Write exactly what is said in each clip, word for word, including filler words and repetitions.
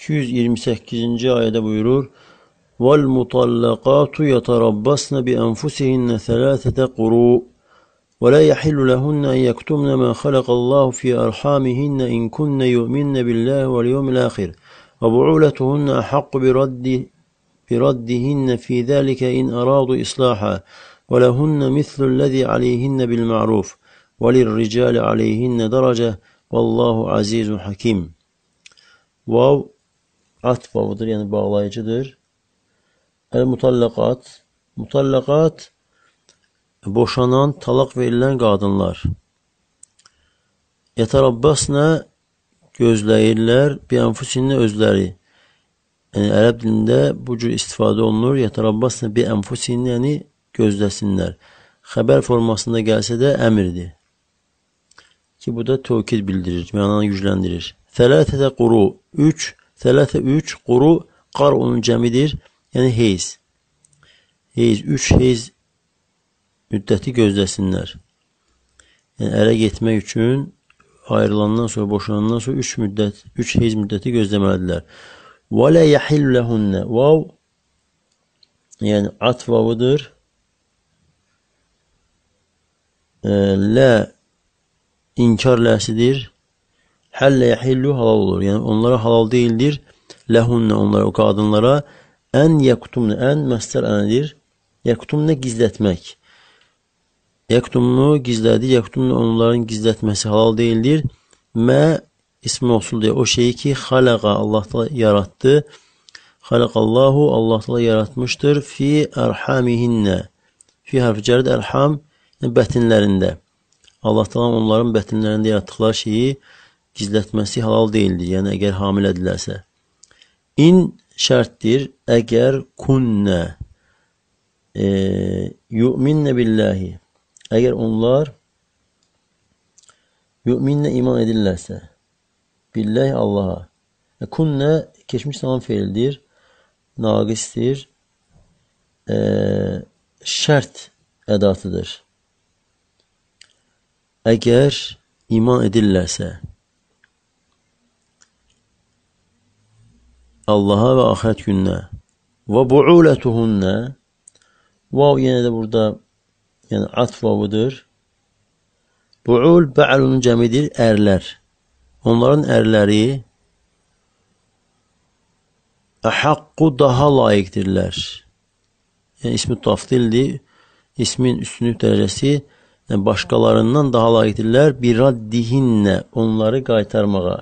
iki yüz iyirmi səkkizinci ayədə buyurur: وَالْمُطَلَّقَاتُ يَتَرَبَّصْنَ بِأَنْفُسِهِنَّ ثَلَاثَةَ قُرُوءٍ وَلَا يَحِلُّ لَهُنَّ أَنْ يَكْتُمْنَ مَا خَلَقَ اللَّهُ فِي أَرْحَامِهِنَّ إِنْ كُنَّ يُؤْمِنَّ بِاللَّهِ وَالْيَوْمِ الْآخِرِ وَبُعُولَتُهُنَّ أَحَقُّ بِرَدِّ بِرَدِّهِنَّ فِي ذَلِكَ إِنْ أَرَادُوا إِصْلَاحًا وَلَهُنَّ مِثْلُ الَّذِي عَلَيْهِنَّ بِالْمَعْرُوفِ وَلِلرِّجَالِ عَلَيْهِنَّ دَرَجَةٌ وَاللَّهُ عَزِيزٌ حَكِيمٌ. Vav at vavıdır, yəni bağlayıcıdır. El-mutallaqat, mutallaqat boşanan, talaq verilən qadınlar. Yətərabbasna gözləyirlər, bi-ənfusinə özləri. Yəni ərəb dilində bu cür istifadə olunur. Yətərabbasna bi-ənfusinə, yəni gözləsinlər. Xəbər formasında gəlsə də əmirdir. Ki bu da tövkid bildirir, mənanı gücləndirir. Thələthətə quru, üç, thələthə üç, quru, qar onun cəmidir, yəni heyz. Heyz, üç heyz müddəti gözləsinlər. Yəni ərə getmək üçün ayrılandan sonra, boşanandan sonra üç müddət, üç heyz müddəti gözləməlidirlər. Və lə yəhillu ləhunə, vav, yəni at vavıdır. Lə inkar ləsidir. Həllə yəhillu halal olur. Yəni onlara halal deyildir. Ləhunə onlara, o qadınlara ən yəkutumnə, ən məstər ənədir. Yəkutumnə gizlətmək. Yəkutumnu gizlədi, yəkutumnu onların gizlətməsi halal deyildir. Mə ismi olsun deyə o şeyi ki, xaləqa Allah da yarattı. Xaləqallahu Allah da yaratmışdır. Fi ərhamihinnə. Fi hərfi cərid ərham, yəni bətinlərində. Allah da onların bətinlərində yaratdıqları şeyi gizlətməsi halal deyildir. Yəni əgər hamilədirlərsə. İn şərtdir, əgər kunnə e, yu'minnə billahi, əgər onlar yu'minnə iman edirlərsə, billahi Allaha. E, kunnə keçmiş zaman feildir, naqisdir, e, şərt ədatıdır. Əgər iman edirlərsə, Allaha və axirət gününə. Və bu'ulətuhunnə, vav yenə də burada yəni at vavıdır. Bu'ul bə'lunun cəmidir, ərlər. Onların ərləri əhəqqu daha layiqdirlər. Yəni ismi tafdildir. İsmin üstünlük dərəcəsi yəni başqalarından daha layiqdirlər. Biraddihinnə, onları qaytarmağa.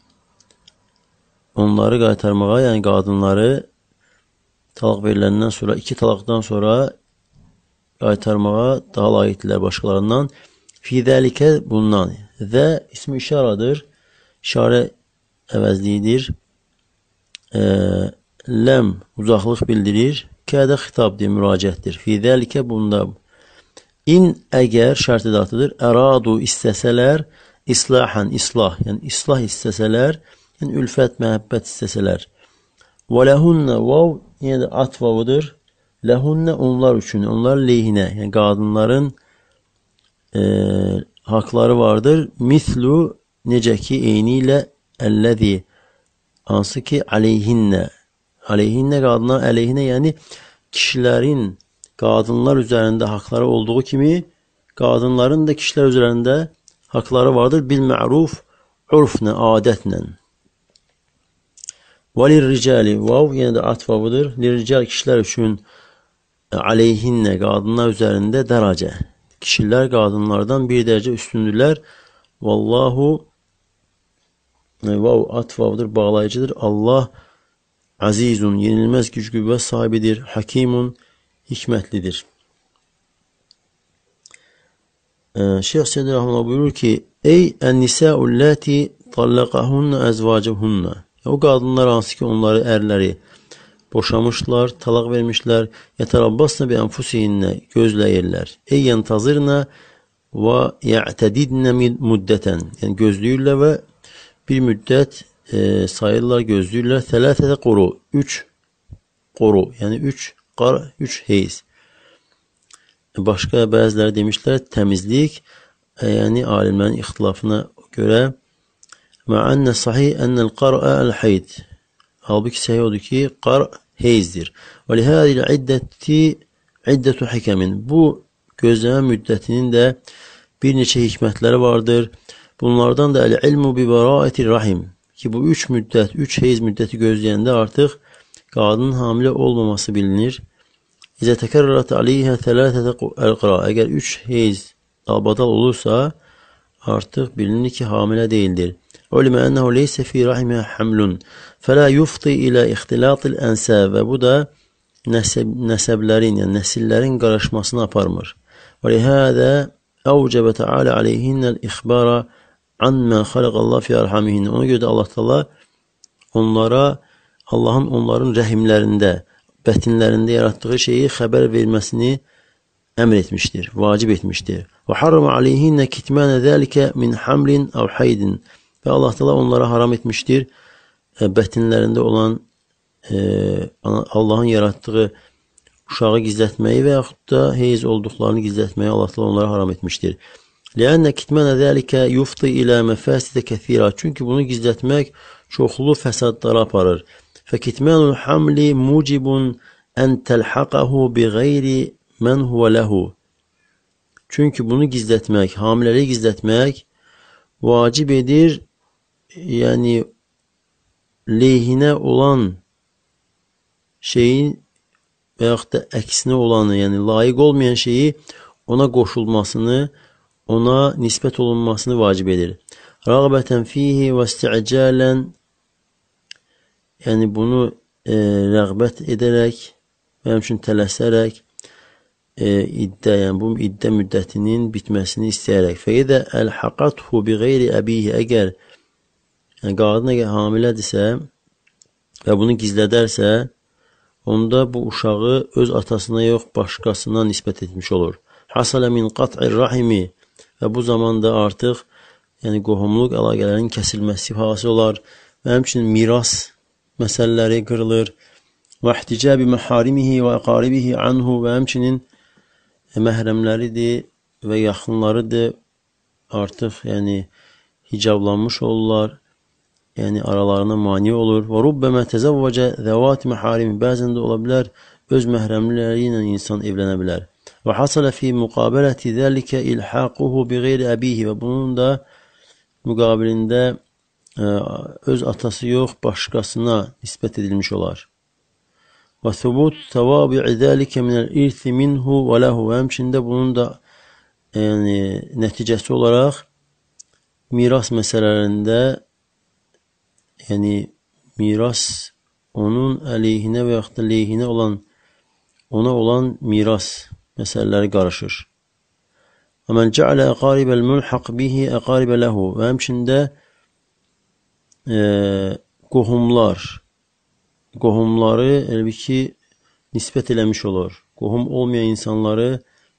Onları qaytarmağa, yəni qadınları talaq veriləndən sonra, iki talaqdan sonra qaytarmağa daha layiqdirlər başqalarından. Fidəlikə bundan. Və ismi işaradır. İşarə əvəzliyidir. E, ləm uzaqlıq bildirir. Kədə xitabdir, müraciətdir. Fidəlikə bunda. İn əgər şərt edatıdır. Əradu istəsələr, islahan, islah. Yəni islah istəsələr, yəni ülfət, məhəbbət istəsələr. Və ləhunnə vav, yenə də at vavıdır. Ləhunnə onlar üçün, onlar leyhinə, yəni qadınların e, haqları vardır. Mithlu, necə ki, eyni ilə əlləzi, hansı ki, aleyhinnə. Aleyhinnə qadınlar, əleyhinə, yəni kişilərin qadınlar üzərində haqları olduğu kimi, qadınların da kişilər üzərində haqları vardır. Bil-məruf, urfnə, adətlə. Və lirricəli, vav, yenə də at vavıdır. Lirricəl kişilər üçün aleyhinnə, qadınlar üzərində dərəcə. Kişilər qadınlardan bir dərəcə üstündürlər. Vallahu, vav, at vavıdır, bağlayıcıdır. Allah azizun, yenilməz güc qüvvət sahibidir. Hakimun, hikmətlidir. Şeyh Sədir Rəhməllah buyurur ki, ey ən-nisə'u-ləti tallaqahunnə əzvacəhunnə. O qadınlar hansı ki, onları ərləri boşamışlar, talaq vermişlər. Yətərabbasnə bi ənfusihinnə, gözləyirlər. Ey yəntazirnə və yə'tədidnə müddətən. Yəni gözləyirlər və bir müddət e, sayırlar, gözləyirlər. Thələthətə quru, üç qoru, yəni üç qar, üç heyz. Başqa bəziləri demişlər təmizlik, e, yəni alimlərin ixtilafına görə mə'ənnə sahih ennəl qar'a əl-hayd. Halbuki səhih odur ki, qar heyzdir. Və lihədil iddəti iddətu hikəmin. Bu gözləmə müddətinin də bir neçə hikmətləri vardır. Bunlardan da əl-ilmu bi bəraətir rahim. Ki bu üç müddət, üç heyz müddəti gözləyəndə artıq qadının hamilə olmaması bilinir. İzə təkərrərət aleyhə thəlâthətə əl-qıra. Əgər üç heyz albadal olursa, artıq bilinir ki, hamilə deyildir. Ulimə ənəhu leysə fi rahimə həmlun. Fələ yufti ilə ixtilatil ənsəb. Və bu da nəsəb, nəsəblərin, yəni nəsillərin qarışmasını aparmır. Və lihədə əvcəbə təalə aleyhinnəl ixbara Anmən xalaqallah fi arhamihin. Ona görə də Allah Taala onlara Allahın onların rəhimlərində, bətinlərində yaratdığı şeyi xəbər verməsini əmr etmişdir, vacib etmişdir. Və harrama aleyhinnə kitmənə zəlikə min hamlin əv haydin. Və Allah Taala onlara haram etmişdir bətinlərində olan e, Allahın yaratdığı uşağı gizlətməyi və yaxud da heyz olduqlarını gizlətməyi Allah Taala onlara haram etmişdir. لأن kitmənə zəlikə yufti ilə məfəsidə kəthira. Çünki bunu gizlətmək çoxlu fəsadlara aparır. Fəkitmənul hamli mucibun ən təlhaqahu bi qeyri mən huvə ləhu. Çünki bunu gizlətmək, hamiləliyi gizlətmək vacib edir, yəni leyhinə olan şeyin və yaxud da əksinə olanı, yəni layiq olmayan şeyi ona qoşulmasını, ona nisbət olunmasını vacib edir. Rəğbətən fihi və isti'cələn, yəni bunu e, rəğbət edərək və həmçinin tələsərək e, iddə, yəni bu iddə müddətinin bitməsini istəyərək. Fəidə əl-haqathu bi qeyri əbihi. Əgər yəni qadın əgər hamilədirsə və bunu gizlədərsə, onda bu uşağı öz atasına yox, başqasına nisbət etmiş olur. Hasalə min qat'ir rahimi. Və bu zamanda artıq yəni qohumluq əlaqələrinin kəsilməsi hasil olar və həmçinin miras məsələləri qırılır. Və ihticabi məharimihi və əqaribihi anhu. Və həmçinin məhrəmləridir və yaxınlarıdır artıq yəni hicablanmış olurlar, yəni aralarına mani olur. Və rubbəmə təzəvvəcə zəvat məharimi. Bəzən də ola bilər öz məhrəmləri ilə insan evlənə bilər. Və hasalə fi müqabiləti zəlikə ilhaquhu bi qeyri əbihi. Və bunun da müqabilində ə, öz atası yox, başqasına nisbət edilmiş olar. Və thubut təvabi'i zəlikə minəl irthi minhu və ləhu. Və həmçində bunun da yəni, nəticəsi olaraq miras məsələlərində, yəni miras onun əleyhinə və yaxud da leyhinə olan, ona olan miras məsələləri qarışır. Və mən cəalə əqaribəl mülhaq bihi əqaribə ləhu. Və həmçində e, qohumlar, qohumları elbə ki, nisbət eləmiş olur. Qohum olmayan insanları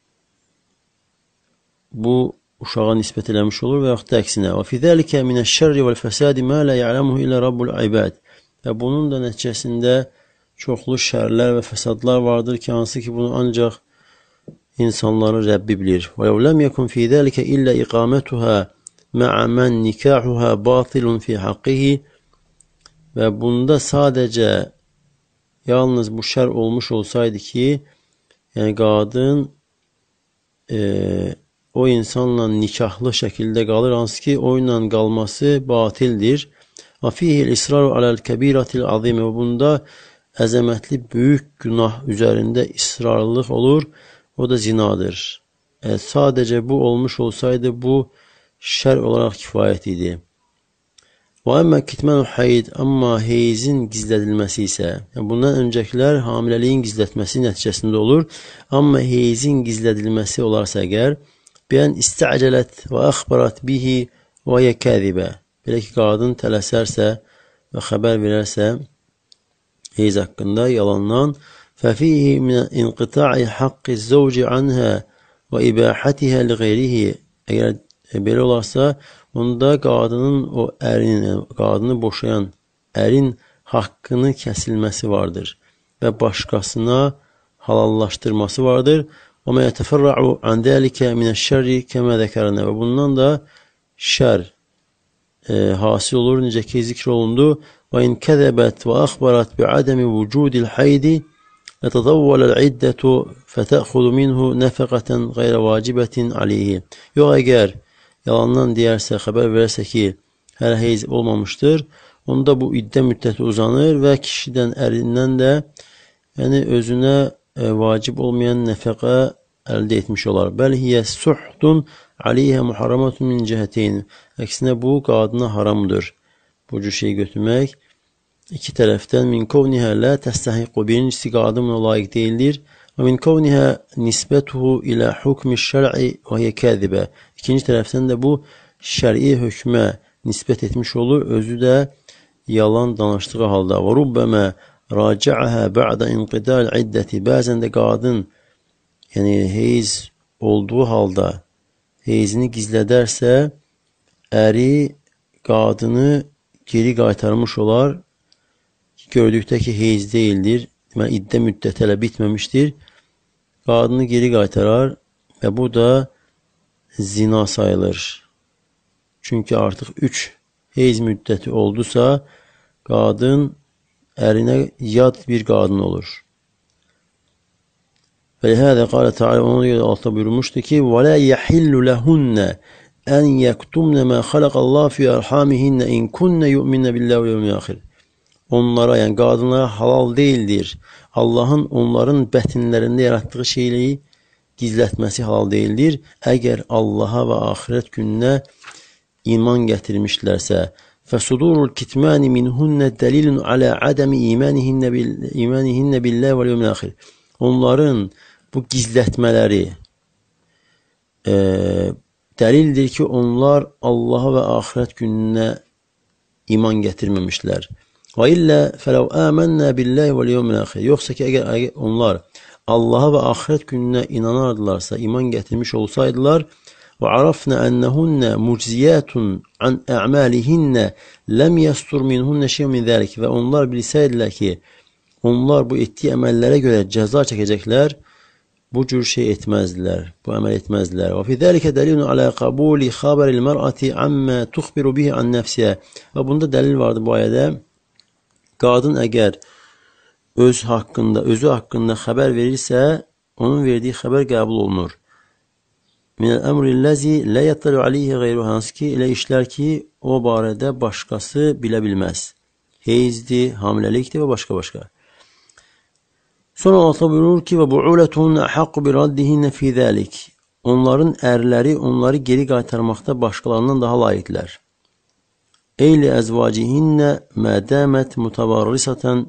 bu uşağa nisbət eləmiş olur və yaxud da əksinə. Və fi zəlikə minəş-şərri vəl-fəsadi mə lə ya'ləmuhu ilə Rabbul ibad. Və bunun da nəticəsində çoxlu şərlər və fəsadlar vardır ki, hansı ki, bunu ancaq insanların Rəbbi bilir. Və ləv ləm yəkun fi zəlikə illə iqamətuhə mə'ə mən nikahuhə batilun fi haqqihi. Və bunda sadəcə yalnız bu şər olmuş olsaydı ki, yəni qadın e, o insanla nikahlı şəkildə qalır, hansı ki, o ilə qalması batildir. Və fihil israru aləl kəbiratil azimə. Və bunda əzəmətli böyük günah üzərində israrlılıq olur. O da zinadır. E, sadəcə bu olmuş olsaydı, bu şər olaraq kifayət idi. Və əmmə kitmənu hayd, amma heyzin gizlədilməsi isə, yəni bundan öncəkilər hamiləliyin gizlətməsi nəticəsində olur, amma heyzin gizlədilməsi olarsa əgər, bəyən istəcələt və əxbarat bihi və yəkəzibə. Belə ki, qadın tələsərsə və xəbər verərsə, heyz haqqında yalandan, ففيه من انقطاع حق الزوج عنها وإباحتها لغيره. Əgər belə olarsa, onda qadının o ərin, yəni qadını boşayan ərin haqqını kəsilməsi vardır və başqasına halallaşdırması vardır. Və mə yətəfərra'u an dəlikə minəş-şərri kəmə zəkərnə. Və bundan da şər e, hasil olur, necə ki zikr olundu. وإن كذبت وأخبرت بعدم وجود الحيض لتطول العدة فتأخذ منه نفقة غير واجبة عليه. Yox, əgər yalandan deyərsə, xəbər verərsə ki, hələ heyz olmamışdır, onda bu iddə müddəti uzanır və kişidən, ərindən də yəni özünə e, vacib olmayan nəfəqə əldə etmiş olar. Bəl hiyə suhdun aleyhə muharramatun min cəhəteyn. Əksinə bu qadına haramdır. Bu cür şey götürmək iki tərəfdən min kovnihə lə təstəhiqqu, birincisi qadın buna layiq deyildir və min kovnihə nisbətuhu ilə hukmi şər'i və hiyə kəzibə. İkinci tərəfdən də bu şər'i hökmə nisbət etmiş olur, özü də yalan danışdığı halda. Və rubbəmə racəəhə bə'də inqidal iddəti. Bəzən də qadın yəni heyz olduğu halda heyzini gizlədərsə, əri qadını geri qaytarmış olar. Gördükdə ki, heyz deyildir, deməli, iddə müddəti hələ bitməmişdir, qadını geri qaytarar və bu da zina sayılır. Çünki artıq üç heyz müddəti oldusa, qadın ərinə yad bir qadın olur. Və lihədə qalə Teala, ona görə altta buyurmuşdur ki, وَلَا يَحِلُّ لَهُنَّ أَنْ يَكْتُمْنَ مَا خَلَقَ اللّٰهُ فِي أَرْحَامِهِنَّ إِنْ كُنَّ يُؤْمِنَّ بِاللّٰهِ وَالْيَوْمِ الْآخِرِ. Onlara, yəni qadınlara halal deyildir. Allahın onların bətinlərində yaratdığı şeyləri gizlətməsi halal deyildir. Əgər Allaha və axirət gününə iman gətirmişlərsə, fəsudurul kitmani minhunnə dəlilun alə adəmi imanihinnə bil, imanihinnə billəh və yevmil axir. Onların bu gizlətmələri e, dəlildir ki, onlar Allaha və axirət gününə iman gətirməmişlər. Və illə fələv əmənnə billəh və yevmil axir. Yoxsa ki, əgər, əgər onlar Allaha və axirət gününə inanardılarsa, iman gətirmiş olsaydılar, və arafnə ənəhunnə mucziyətun an ə'məlihinnə ləm yəstur minhunnə şeyə min zəlik. Və onlar bilsəydilər ki, onlar bu etdiyi əməllərə görə cəza çəkəcəklər, bu cür şey etməzdilər, bu əməl etməzdilər. Və fi zəlikə dəlilun alə qabuli xəbəril mər'ati ammə tuxbiru bihi an nəfsiyə. Və bunda dəlil vardı bu ayədə. Qadın əgər öz haqqında, özü haqqında xəbər verirsə, onun verdiyi xəbər qəbul olunur. Minəl əmrilləzi lə yəttəlu aleyhi qeyru, hansı ki, elə işlər ki, o barədə başqası bilə bilməz. Heyzdir, hamiləlikdir və başqa-başqa. Sonra Allah buyurur ki, və bu'ulətun əhaqqu bir raddihinnə fi zəlik. Onların ərləri onları geri qaytarmaqda başqalarından daha layiqlər. Eyli əzvacihinnə mədəmət mutabarrisatan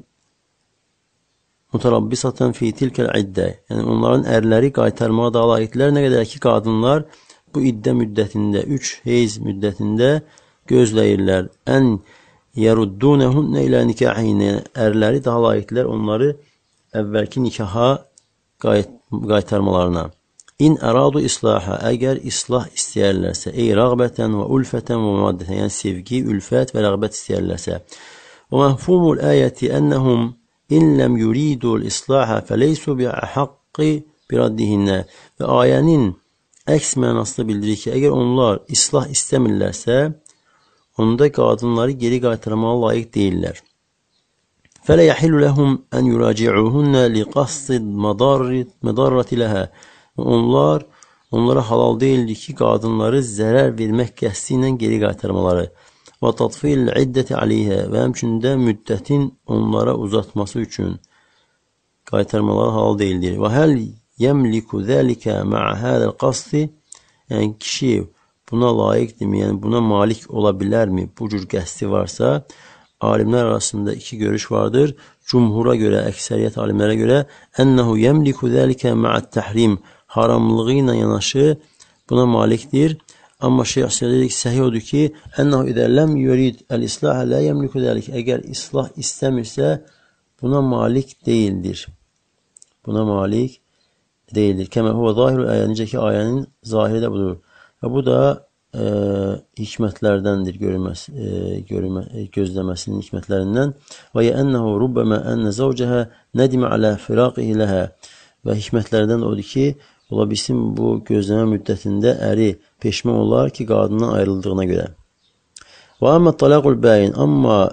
mutarabbisatan fi tilkəl iddə. Yəni, onların ərləri qaytarmağa daha layiqlər. Nə qədər ki, qadınlar bu iddə müddətində, üç heyz müddətində gözləyirlər. Ən yeruddunəhunnə ilə nikahinə. Ərləri daha layiqlər onları əvvəlki nikaha qaytarmalarına. İn əradu islaha, əgər islah istəyərlərsə, ey rəğbətən və ülfətən və maddətən, yəni sevgi, ülfət və rəğbət istəyərlərsə. Və məhfumul əyəti ənəhum in ləm yuridul islaha fəleysu bi'əhaqqi biraddihinnə. Və ayənin əks mənasını bildirir ki, əgər onlar islah istəmirlərsə, onda qadınları geri qaytarmağa layiq deyirlər. Fələ yəhillu ləhum ən yuraci'uhunnə liqassid mədarrati ləhə. Onlar, onlara halal deyildir ki, qadınları zərər vermək qəsdi ilə geri qaytarmaları və tatfil iddəti aleyhə və həmçində müddətin onlara uzatması üçün qaytarmaları halal deyildir. Və həl yəmliku zəlikə mə'ə hədəl qasdi, yəni kişi buna layiqdirmi, yəni buna malik ola bilərmi, bu cür qəsdi varsa, alimlər arasında iki görüş vardır. Cumhura görə, əksəriyyət alimlərə görə, ənəhu yəmliku zəlikə mə'ət təhrim, haramlığı ilə yanaşı buna malikdir. Amma şeyh söylədik, səhih odur ki, ənəhu idə ləm yurid əl-islahə lə yəmliku dəlik. Əgər islah istəmirsə, buna malik deyildir. Buna malik deyildir. Kəmə huvə zahirul əyə, necə ki, ayənin zahiri də budur. Və bu da e, hikmətlərdəndir, görülməs, e, görülmə, e, gözləməsinin hikmətlərindən. Və yə ənəhu rubbəmə ənə zəvcəhə nədimə alə firaqihi ləhə. Və hikmətlərdən odur ki, ola bilsin bu gözləmə müddətində əri peşman olar ki, qadından ayrıldığına görə. Və əmmə talaqul bəyin, amma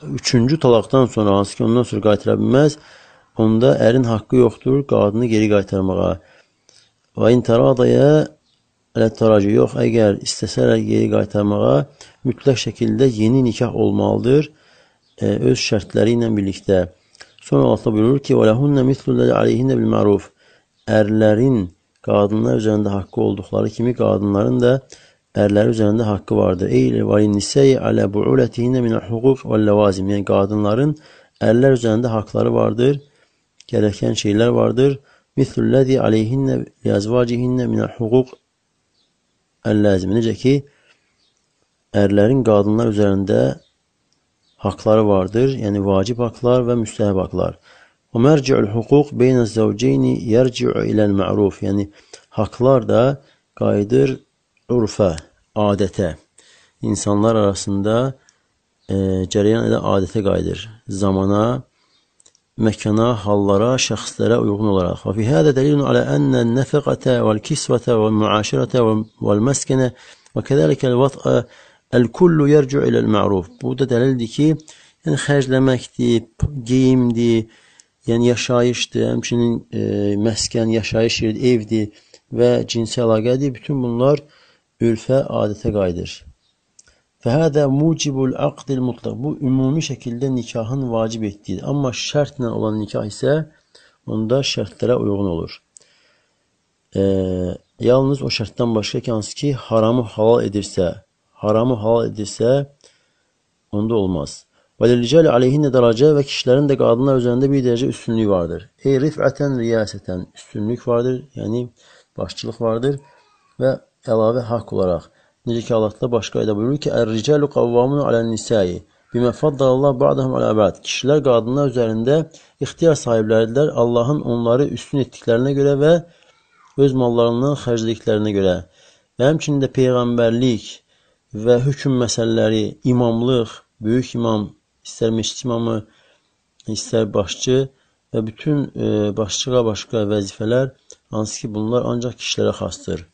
üçüncü talaqdan sonra, hansı ki ondan sonra qaytara bilməz, onda ərin haqqı yoxdur qadını geri qaytarmağa. Və in təradaya ələttaraci, yox, əgər istəsələr geri qaytarmağa, mütləq şəkildə yeni nikah olmalıdır, e, öz şərtləri ilə birlikdə. Sonra Allah buyurur ki, وَلَهُنَّ مِثْلُ الَّذِي عَلَيْهِنَّ بِالْمَعْرُوفِ Ərlərin qadınlar üzərində haqqı olduqları kimi, qadınların da ərləri üzərində haqqı vardır. Eyl vəlinnisəyi alə bu'ulətihinə minəl hüquq və ləvazim. Yəni, qadınların ərlər üzərində haqları vardır, gərəkən şeylər vardır. Mislulləzi aleyhinnə liyəzvacihinnə minəl hüquq əlləzim. Necə ki, ərlərin qadınlar üzərində haqları vardır, yəni vacib haqlar və müstəhəb haqlar. Və mərci'ül hüquq beynəz zəvceyni yərci'u iləl ma'ruf. Yəni, haqlar da qayıdır urfə, adətə. İnsanlar arasında e, cərəyan edən adətə qayıdır. Zamana, məkana, hallara, şəxslərə uyğun olaraq. Və fi hədə dəlilun alə ənən nəfəqətə vəl-kisvətə vəl-müaşirətə vəl-məskənə və kədəlikəl vətə əl-kullu yərci'u iləl ma'ruf. Bu da dəlildir ki, yəni xərcləməkdir, geyimdir, yəni yaşayışdır, həmçinin e, məskən, yaşayış yeridir, evdir və cinsi əlaqədir. Bütün bunlar ürfə, adətə qayıdır. Fəhədə mucibul aqdil mutlaq. Bu, ümumi şəkildə nikahın vacib etdiyidir. Amma şərtlə olan nikah isə onda şərtlərə uyğun olur. E, yalnız o şərtdən başqa ki, hansı ki, haramı halal edirsə, haramı halal edirsə, onda olmaz. Və liricəli aleyhinnə dərəcə və kişilərin də qadınlar üzərində bir dərəcə üstünlük vardır. Ey rifətən, riyasətən üstünlük vardır, yəni başçılıq vardır və əlavə haqq olaraq. Necə ki, Allah başqa ayda buyurur ki, Ər-ricəlu qavvamun alən-nisəyi bimə faddallah ba'dahum alə bə'd. Kişilər qadınlar üzərində ixtiyar sahibləridirlər Allahın onları üstün etdiklərinə görə və öz mallarından xərclədiklərinə görə. Və həmçinin də peyğəmbərlik və hökm məsələləri, imamlıq, böyük imam, istər meşit imamı, istər başçı və bütün e, başçığa başqa vəzifələr, hansı ki, bunlar ancaq kişilərə xasdır.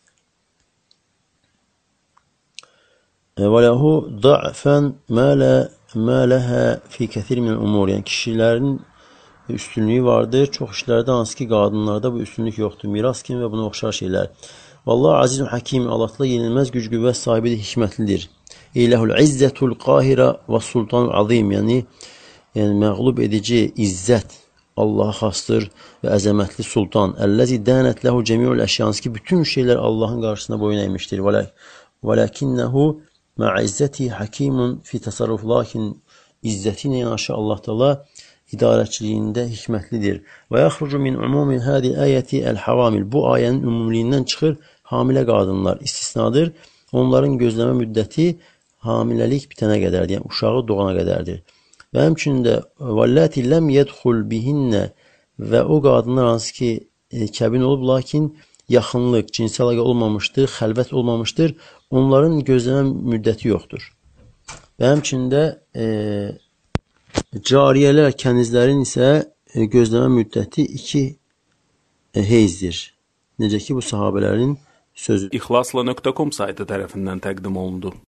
Və ləhu da'fən mə ləhə fi kəthir min umur. Yəni, kişilərin üstünlüyü vardır. Çox işlərdə, hansı ki, qadınlarda bu üstünlük yoxdur. Miras kimi və buna oxşar şeylər. Vallahi azizun hakim, Allah'la yenilməz güc qüvvət sahibidir, hikmətlidir. İlləhul izzətul qahirə və sultanul azim. Yəni, yəni məğlub edici izzət Allaha xastır və əzəmətli sultan. Əlləzi dənət ləhu cəmiul əşyans ki, bütün şeylər Allahın qarşısına boyun əymişdir. Və ləkinnəhu mə'izzəti hakimun fi təsarruf. Lakin izzəti ilə yanaşı Allah Teala idarəçiliyində hikmətlidir. Və yaxrucu min umumi hədi ayəti əl-havamil. Bu ayənin ümumiliyindən çıxır hamilə qadınlar istisnadır. Onların gözləmə müddəti hamiləlik bitənə qədərdir, yəni uşağı doğana qədərdir. Və həmçinin də vəlləti ləm yədxul bihinnə və o qadınlar hansı ki, e, kəbin olub, lakin yaxınlıq, cinsi əlaqə olmamışdır, xəlvət olmamışdır, onların gözləmə müddəti yoxdur. Və həmçinin də e, cariyələr, kənizlərin isə e, gözləmə müddəti iki e, heyzdir. Necə ki, bu sahabələrin sözü. İxlasla nöqtə com saytı tərəfindən təqdim olundu.